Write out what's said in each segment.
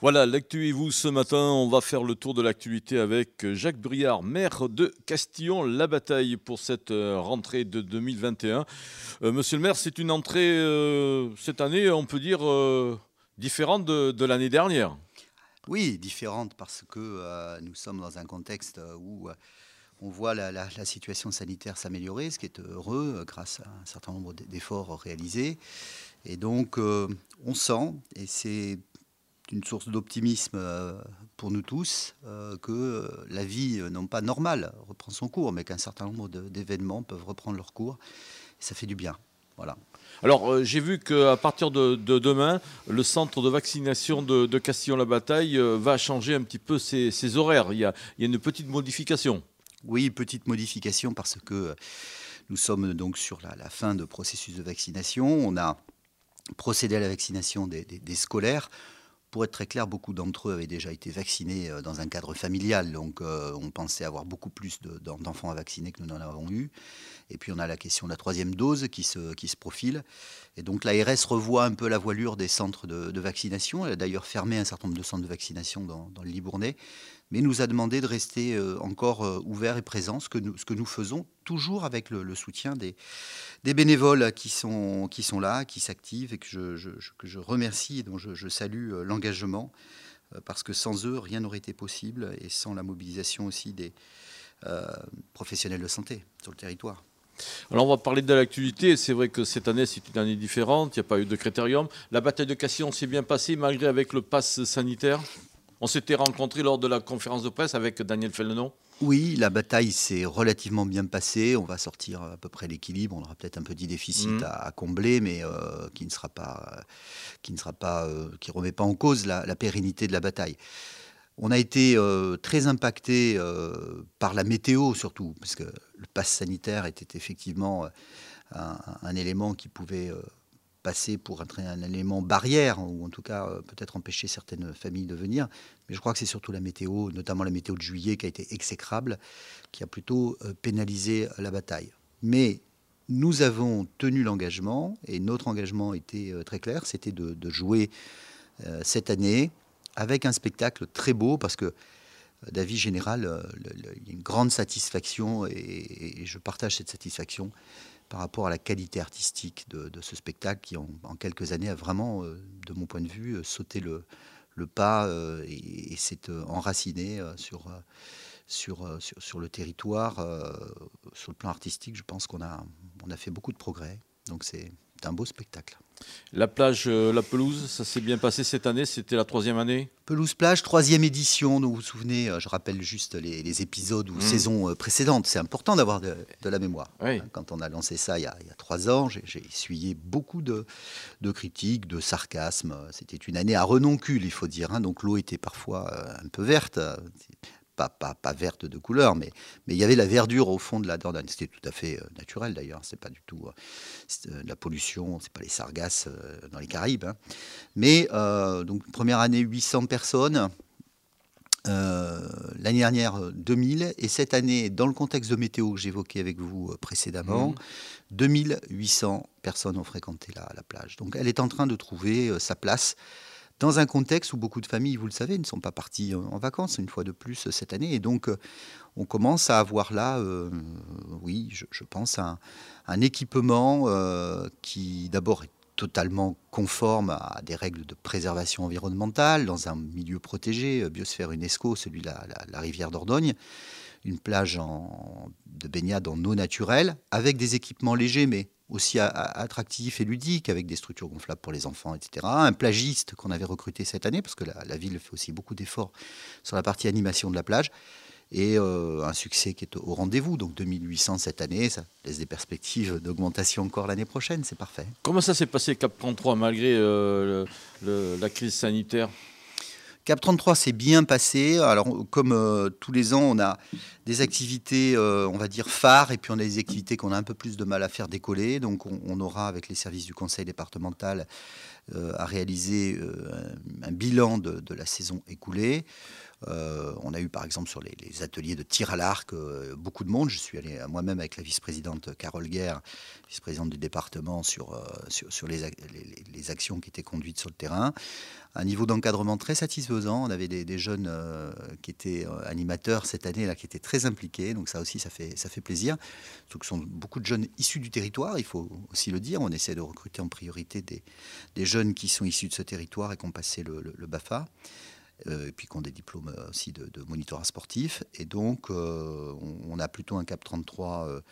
Voilà, l'actu et vous ce matin, on va faire le tour de l'actualité avec Jacques Briard, maire de Castillon-la-Bataille pour cette rentrée de 2021. Monsieur le maire, c'est une entrée cette année, on peut dire, différente de l'année dernière. Oui, différente parce que nous sommes dans un contexte où on voit la situation sanitaire s'améliorer, ce qui est heureux grâce à un certain nombre d'efforts réalisés. Et donc, on sent, et c'est une source d'optimisme pour nous tous, que la vie, non pas normale, reprend son cours, mais qu'un certain nombre d'événements peuvent reprendre leur cours. Et ça fait du bien. Voilà. Alors, j'ai vu qu'à partir de demain, le centre de vaccination de Castillon-la-Bataille va changer un petit peu ses horaires. Il y a une petite modification. Oui, petite modification parce que nous sommes donc sur la fin de processus de vaccination. On a procédé à la vaccination des scolaires. Pour être très clair, beaucoup d'entre eux avaient déjà été vaccinés dans un cadre familial, donc on pensait avoir beaucoup plus d'enfants à vacciner que nous n'en avons eu. Et puis on a la question de la troisième dose qui se profile. Et donc l'ARS revoit un peu la voilure des centres de vaccination. Elle a d'ailleurs fermé un certain nombre de centres de vaccination dans le Libournais, mais nous a demandé de rester encore ouverts et présents, ce que nous faisons, toujours avec le soutien des bénévoles qui sont là, qui s'activent et que je remercie et dont je salue l'engagement, parce que sans eux, rien n'aurait été possible, et sans la mobilisation aussi des professionnels de santé sur le territoire. Alors on va parler de l'actualité. C'est vrai que cette année, c'est une année différente. Il n'y a pas eu de critérium. La bataille de Castillon s'est bien passée malgré avec le pass sanitaire. On s'était rencontrés lors de la conférence de presse avec Daniel Félenon. Oui, la bataille s'est relativement bien passée. On va sortir à peu près l'équilibre. On aura peut-être un petit déficit à combler, mais qui ne sera pas, qui remet pas en cause la pérennité de la bataille. On a été très impacté par la météo surtout, parce que le pass sanitaire était effectivement un élément qui pouvait passer pour un élément barrière, ou en tout cas peut-être empêcher certaines familles de venir. Mais je crois que c'est surtout la météo, notamment la météo de juillet, qui a été exécrable, qui a plutôt pénalisé la bataille. Mais nous avons tenu l'engagement, et notre engagement était très clair, c'était de jouer cette année avec un spectacle très beau, parce que d'avis général, il y a une grande satisfaction, et je partage cette satisfaction par rapport à la qualité artistique de ce spectacle qui, en quelques années, a vraiment, de mon point de vue, sauté le pas et s'est enraciné sur le territoire. Sur le plan artistique, je pense qu'on a fait beaucoup de progrès. Donc c'est un beau spectacle. La plage, la pelouse, ça s'est bien passé cette année. C'était la troisième année. Pelouse Plage, troisième édition. Donc vous vous souvenez, je rappelle juste les épisodes ou saisons précédentes. C'est important d'avoir de la mémoire. Oui. Quand on a lancé ça il y a 3 ans, j'ai essuyé beaucoup de critiques, de sarcasmes. C'était une année à renoncule, il faut dire. Donc l'eau était parfois un peu verte. Pas verte de couleur, mais il y avait la verdure au fond de la Dordogne. C'était tout à fait naturel d'ailleurs. C'est pas du tout de la pollution, c'est pas les sargasses dans les Caraïbes. Mais donc première année 800 personnes, l'année dernière 2000, et cette année, dans le contexte de météo que j'évoquais avec vous précédemment, 2800 personnes ont fréquenté la plage. Donc elle est en train de trouver sa place dans un contexte où beaucoup de familles, vous le savez, ne sont pas parties en vacances une fois de plus cette année. Et donc, on commence à avoir là, oui, je pense, un équipement qui d'abord est totalement conforme à des règles de préservation environnementale, dans un milieu protégé, biosphère UNESCO, celui de la rivière Dordogne, une plage de baignade en eau naturelle, avec des équipements légers, mais aussi attractifs et ludiques, avec des structures gonflables pour les enfants, etc. Un plagiste qu'on avait recruté cette année, parce que la ville fait aussi beaucoup d'efforts sur la partie animation de la plage, et un succès qui est au rendez-vous. Donc 2800 cette année, ça laisse des perspectives d'augmentation encore l'année prochaine, c'est parfait. Comment ça s'est passé Cap 33 malgré la crise sanitaire? Cap 33 s'est bien passé. Alors, comme tous les ans, on a des activités, on va dire, phares, et puis on a des activités qu'on a un peu plus de mal à faire décoller. Donc, on aura, avec les services du conseil départemental, a réalisé un bilan de la saison écoulée. On a eu par exemple sur les ateliers de tir à l'arc beaucoup de monde. Je suis allé moi-même avec la vice-présidente Carole Guerre, vice-présidente du département, sur les actions qui étaient conduites sur le terrain. Un niveau d'encadrement très satisfaisant. On avait des jeunes qui étaient animateurs cette année, là, qui étaient très impliqués. Donc ça aussi, ça fait plaisir. Surtout que ce sont beaucoup de jeunes issus du territoire, il faut aussi le dire. On essaie de recruter en priorité des jeunes qui sont issus de ce territoire et qui ont passé le BAFA. Et puis qui ont des diplômes aussi de monitorat sportif. Et donc, on a plutôt un CAP 33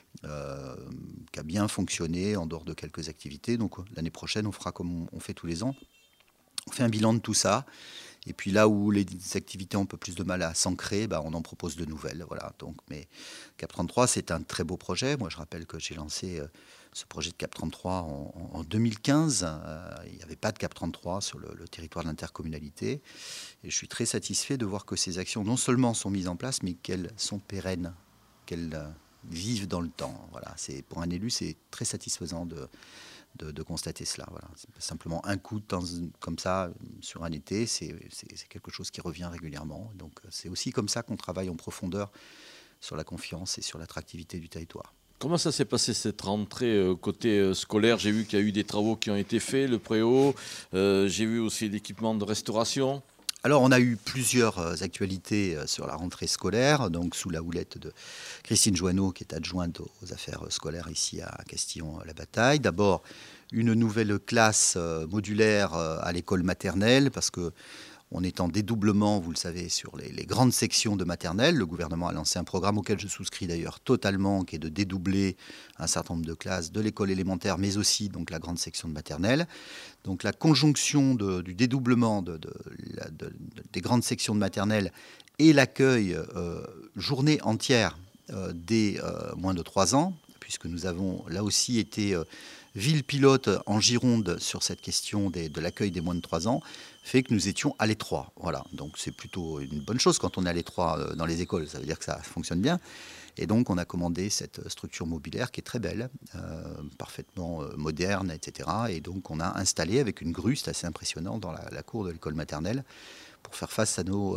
qui a bien fonctionné en dehors de quelques activités. Donc, l'année prochaine, on fera comme on fait tous les ans. On fait un bilan de tout ça. Et puis là où les activités ont un peu plus de mal à s'ancrer, on en propose de nouvelles. Voilà. Donc, mais CAP 33, c'est un très beau projet. Moi, je rappelle que j'ai lancé ce projet de CAP 33 en 2015. Il n'y avait pas de CAP 33 sur le territoire de l'intercommunalité. Et je suis très satisfait de voir que ces actions, non seulement sont mises en place, mais qu'elles sont pérennes, qu'elles vivent dans le temps. Voilà. Pour un élu, c'est très satisfaisant de constater cela. Voilà. C'est simplement un coup de temps comme ça sur un été, c'est quelque chose qui revient régulièrement. Donc c'est aussi comme ça qu'on travaille en profondeur sur la confiance et sur l'attractivité du territoire. Comment ça s'est passé cette rentrée côté scolaire? J'ai vu qu'il y a eu des travaux qui ont été faits, le préau, j'ai vu aussi l'équipement de restauration. Alors, on a eu plusieurs actualités sur la rentrée scolaire, donc sous la houlette de Christine Joanneau, qui est adjointe aux affaires scolaires ici à Castillon-la-Bataille. D'abord, une nouvelle classe modulaire à l'école maternelle, parce que on est en dédoublement, vous le savez, sur les grandes sections de maternelle. Le gouvernement a lancé un programme auquel je souscris d'ailleurs totalement, qui est de dédoubler un certain nombre de classes de l'école élémentaire, mais aussi donc la grande section de maternelle. Donc la conjonction du dédoublement des grandes sections de maternelle et l'accueil journée entière des moins de 3 ans, puisque nous avons là aussi été ville pilote en Gironde sur cette question de l'accueil des moins de 3 ans, fait que nous étions à l'étroit. Voilà. Donc c'est plutôt une bonne chose quand on est à l'étroit dans les écoles, ça veut dire que ça fonctionne bien. Et donc on a commandé cette structure mobilière qui est très belle, parfaitement moderne, etc. Et donc on a installé avec une grue, c'est assez impressionnant, dans la cour de l'école maternelle, pour faire face à nos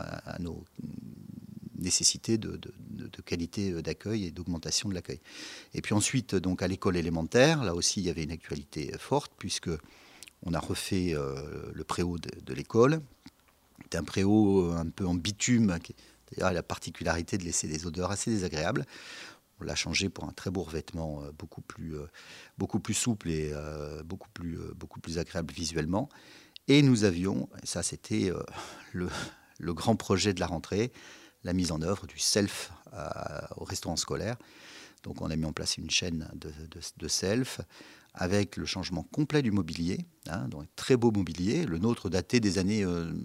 nécessités de qualité d'accueil et d'augmentation de l'accueil. Et puis ensuite, donc à l'école élémentaire, là aussi il y avait une actualité forte, puisque on a refait le préau de l'école. C'est un préau un peu en bitume, qui a la particularité de laisser des odeurs assez désagréables. On l'a changé pour un très beau revêtement, beaucoup plus souple et beaucoup plus agréable visuellement. Et nous avions, et ça c'était le grand projet de la rentrée, la mise en œuvre du self au restaurant scolaire. Donc on a mis en place une chaîne de self avec le changement complet du mobilier, donc très beau mobilier, le nôtre daté des années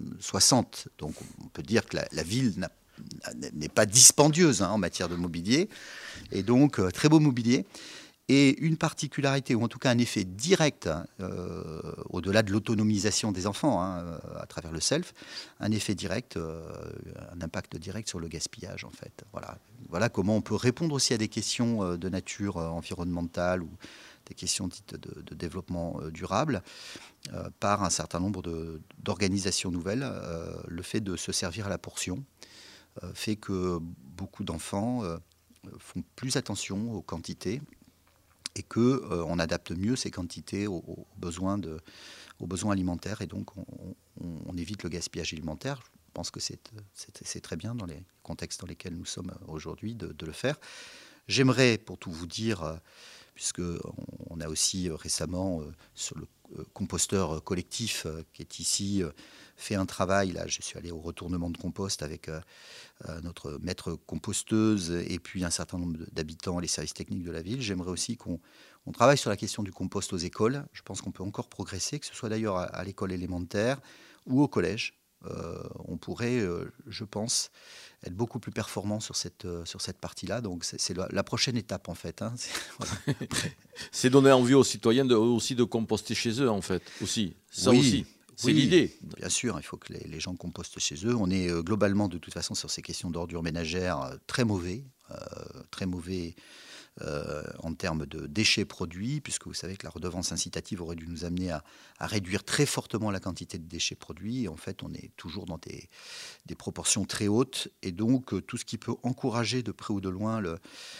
60. Donc on peut dire que la ville n'est pas dispendieuse en matière de mobilier. Et donc très beau mobilier. Et une particularité, ou en tout cas un effet direct, au-delà de l'autonomisation des enfants à travers le self, un effet direct, un impact direct sur le gaspillage en fait. Voilà comment on peut répondre aussi à des questions de nature environnementale ou des questions dites de développement durable par un certain nombre d'organisations nouvelles. Le fait de se servir à la portion fait que beaucoup d'enfants font plus attention aux quantités, et qu'on adapte mieux ces quantités aux besoins alimentaires, et donc on évite le gaspillage alimentaire. Je pense que c'est très bien dans les contextes dans lesquels nous sommes aujourd'hui de le faire. J'aimerais, pour tout vous dire, puisqu'on a aussi récemment sur le composteur collectif qui est ici, fait un travail. Là, je suis allé au retournement de compost avec notre maître composteuse et puis un certain nombre d'habitants et les services techniques de la ville. J'aimerais aussi qu'on travaille sur la question du compost aux écoles. Je pense qu'on peut encore progresser, que ce soit d'ailleurs à l'école élémentaire ou au collège. On pourrait, je pense, être beaucoup plus performant sur cette partie-là. Donc c'est la prochaine étape en fait. Voilà. C'est donner envie aux citoyens aussi de composter chez eux en fait. Aussi. Ça oui, aussi. C'est oui, l'idée. Bien sûr, il faut que les gens compostent chez eux. On est globalement de toute façon sur ces questions d'ordures ménagères très mauvais en termes de déchets produits, puisque vous savez que la redevance incitative aurait dû nous amener à réduire très fortement la quantité de déchets produits. Et en fait, on est toujours dans des proportions très hautes. Et donc, tout ce qui peut encourager de près ou de loin le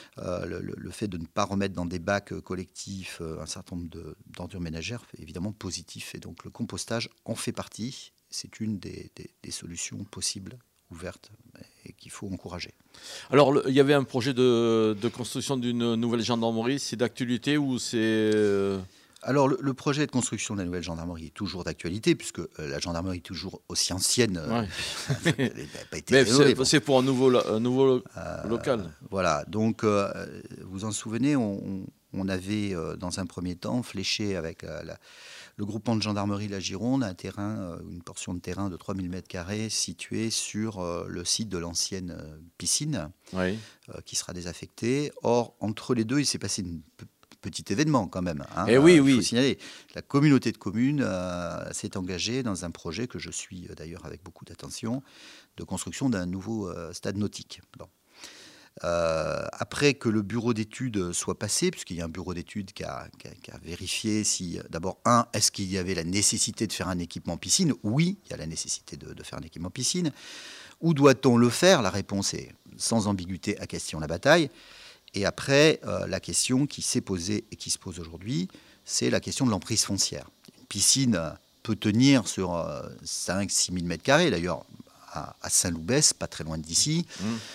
fait de ne pas remettre dans des bacs collectifs un certain nombre d'ordures ménagères, est évidemment positif. Et donc, le compostage en fait partie. C'est une des solutions possibles, ouvertes, et qu'il faut encourager. Alors, il y avait un projet de construction d'une nouvelle gendarmerie. C'est d'actualité ou c'est... Alors, le projet de construction de la nouvelle gendarmerie est toujours d'actualité, puisque la gendarmerie est toujours aussi ancienne. Ouais. Elle n'a pas été Mais rénovée. c'est pour un nouveau local. Voilà, donc vous en souvenez, on avait dans un premier temps fléché avec le groupement de gendarmerie La Gironde une portion de terrain de 3000 m² située sur le site de l'ancienne piscine, Oui. qui sera désaffectée. Or, entre les deux, il s'est passé une petit événement quand même. Eh oui, faut oui. signaler. La communauté de communes s'est engagée dans un projet que je suis d'ailleurs avec beaucoup d'attention, de construction d'un nouveau stade nautique. Bon. Après que le bureau d'études soit passé, puisqu'il y a un bureau d'études qui a vérifié si, d'abord, est-ce qu'il y avait la nécessité de faire un équipement piscine? Oui, il y a la nécessité de faire un équipement piscine. Où doit-on le faire? La réponse est sans ambiguïté à Castillon-la-Bataille. Et après, la question qui s'est posée et qui se pose aujourd'hui, c'est la question de l'emprise foncière. Une piscine peut tenir sur 5-6 000 m², d'ailleurs à Saint-Loubès, pas très loin d'ici,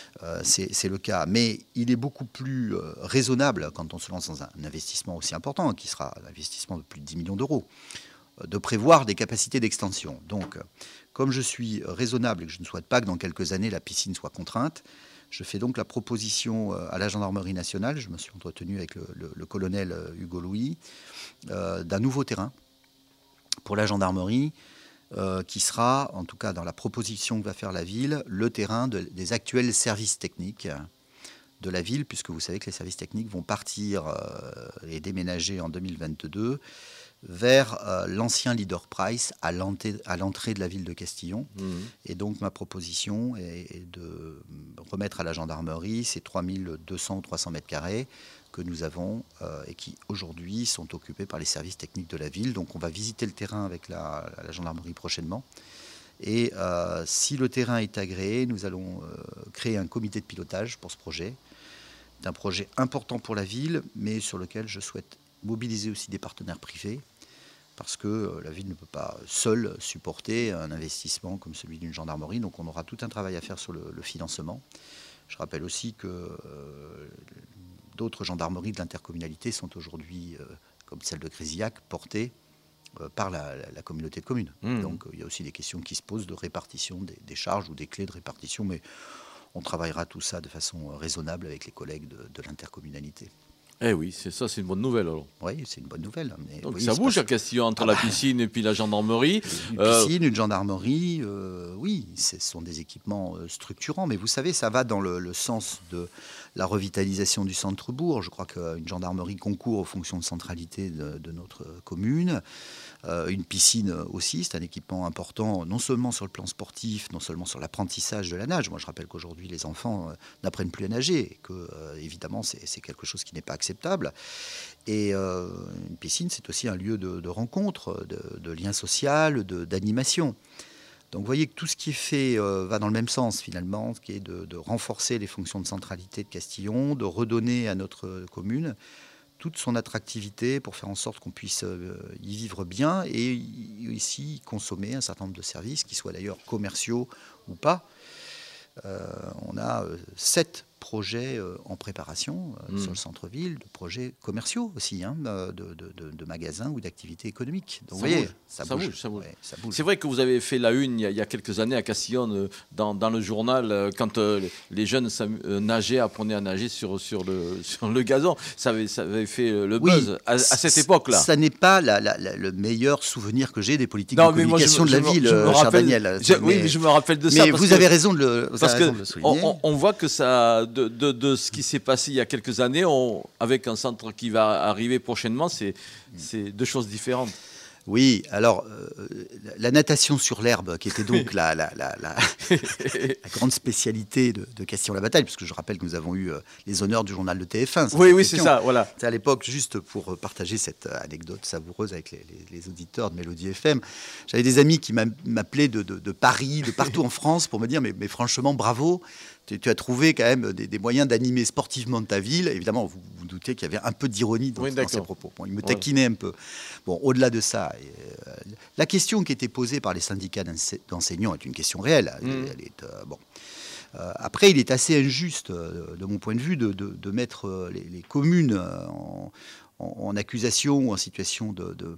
c'est le cas. Mais il est beaucoup plus raisonnable, quand on se lance dans un investissement aussi important, qui sera un investissement de plus de 10 millions d'euros, de prévoir des capacités d'extension. Donc, comme je suis raisonnable et que je ne souhaite pas que dans quelques années la piscine soit contrainte, je fais donc la proposition à la gendarmerie nationale, je me suis entretenu avec le colonel Hugo Louis, d'un nouveau terrain pour la gendarmerie, qui sera, en tout cas dans la proposition que va faire la ville, le terrain des actuels services techniques de la ville, puisque vous savez que les services techniques vont partir et déménager en 2022 vers l'ancien Leader Price à l'entrée de la ville de Castillon. Et donc ma proposition est de remettre à la gendarmerie ces 3200 ou 300 m² que nous avons et qui aujourd'hui sont occupés par les services techniques de la ville. Donc on va visiter le terrain avec la gendarmerie prochainement. Et si le terrain est agréé, nous allons créer un comité de pilotage pour ce projet. C'est un projet important pour la ville, mais sur lequel je souhaite mobiliser aussi des partenaires privés, parce que la ville ne peut pas seule supporter un investissement comme celui d'une gendarmerie. Donc on aura tout un travail à faire sur le financement. Je rappelle aussi que d'autres gendarmeries de l'intercommunalité sont aujourd'hui, comme celle de Grésillac, portées par la communauté de communes. Donc il y a aussi des questions qui se posent de répartition des charges ou des clés de répartition, mais on travaillera tout ça de façon raisonnable avec les collègues de l'intercommunalité. Eh oui, c'est une bonne nouvelle alors. Oui, c'est une bonne nouvelle. Mais donc oui, ça bouge à Castillon entre la piscine et puis la gendarmerie. Une piscine, une gendarmerie, oui, ce sont des équipements structurants. Mais vous savez, ça va dans le sens de la revitalisation du centre-bourg. Je crois qu'une gendarmerie concourt aux fonctions de centralité de notre commune. Une piscine aussi, c'est un équipement important, non seulement sur le plan sportif, non seulement sur l'apprentissage de la nage. Moi, je rappelle qu'aujourd'hui, les enfants n'apprennent plus à nager, et que, évidemment, c'est quelque chose qui n'est pas acceptable. Et une piscine, c'est aussi un lieu de rencontre, de lien social, d'animation. Donc vous voyez que tout ce qui est fait va dans le même sens finalement, ce qui est de renforcer les fonctions de centralité de Castillon, de redonner à notre commune toute son attractivité pour faire en sorte qu'on puisse y vivre bien et ici consommer un certain nombre de services, qui soient d'ailleurs commerciaux ou pas. On a 7 projets en préparation sur le centre-ville, de projets commerciaux aussi, de magasins ou d'activités économiques. Donc, vous voyez, ça bouge. Ouais, ça bouge. C'est vrai que vous avez fait la une il y a quelques années à Castillon dans le journal quand les jeunes nageaient, apprenaient à nager sur le gazon. Ça avait fait le buzz à cette époque-là. Ça n'est pas le meilleur souvenir que j'ai des politiques de communication de la ville, cher Daniel. Oui, mais je me rappelle de ça. Mais vous avez raison de le souligner. On voit que ça, de ce qui s'est passé il y a quelques années, avec un centre qui va arriver prochainement, c'est deux choses différentes. Oui, alors la natation sur l'herbe, qui était donc la grande spécialité de Castillon-la-Bataille, puisque je rappelle que nous avons eu les honneurs du journal de TF1. Oui, c'est ça, voilà. C'est à l'époque, juste pour partager cette anecdote savoureuse avec les auditeurs de Mélodie FM, j'avais des amis qui m'appelaient de Paris, de partout en France, pour me dire, mais franchement, bravo, tu as trouvé quand même des moyens d'animer sportivement ta ville. Évidemment, vous vous doutez qu'il y avait un peu d'ironie dans ces propos. Bon, ils me taquinaient un peu. Bon, au-delà de ça, la question qui était posée par les syndicats d'enseignants est une question réelle. Après, il est assez injuste, de mon point de vue, de mettre les communes en accusation ou en situation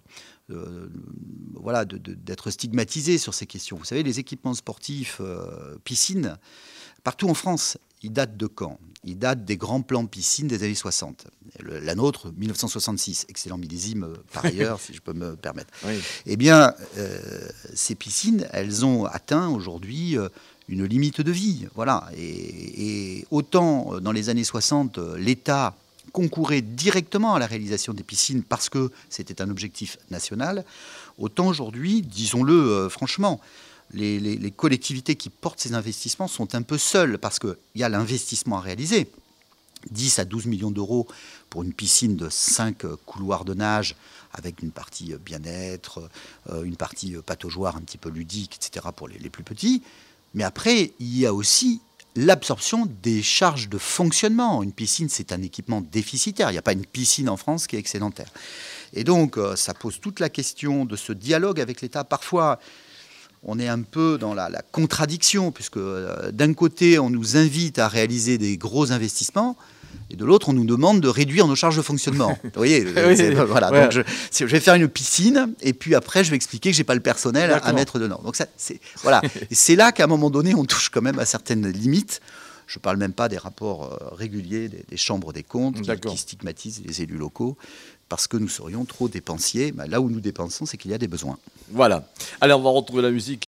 d'être stigmatisées sur ces questions. Vous savez, les équipements sportifs, piscines, partout en France, ils datent de quand? Ils datent des grands plans piscines des années 60. La nôtre, 1966. Excellent millésime, par ailleurs, si je peux me permettre. Oui. Eh bien, ces piscines, elles ont atteint aujourd'hui une limite de vie. Voilà. Et autant dans les années 60, l'État concourait directement à la réalisation des piscines parce que c'était un objectif national, autant aujourd'hui, disons-le franchement, les collectivités qui portent ces investissements sont un peu seules parce qu'il y a l'investissement à réaliser. 10 à 12 millions d'euros pour une piscine de 5 couloirs de nage avec une partie bien-être, une partie pataugeoire un petit peu ludique, etc. pour les plus petits. Mais après, il y a aussi l'absorption des charges de fonctionnement. Une piscine, c'est un équipement déficitaire. Il n'y a pas une piscine en France qui est excédentaire. Et donc, ça pose toute la question de ce dialogue avec l'État. Parfois, on est un peu dans la contradiction, puisque d'un côté, on nous invite à réaliser des gros investissements, et de l'autre, on nous demande de réduire nos charges de fonctionnement. Vous voyez, voilà. Ouais. Donc je vais faire une piscine, et puis après, je vais expliquer que je n'ai pas le personnel à mettre dedans. Donc voilà. Et c'est là qu'à un moment donné, on touche quand même à certaines limites. Je ne parle même pas des rapports réguliers des chambres des comptes qui stigmatisent les élus locaux parce que nous serions trop dépensiers. Là où nous dépensons, c'est qu'il y a des besoins. Voilà. Allez, on va retrouver la musique.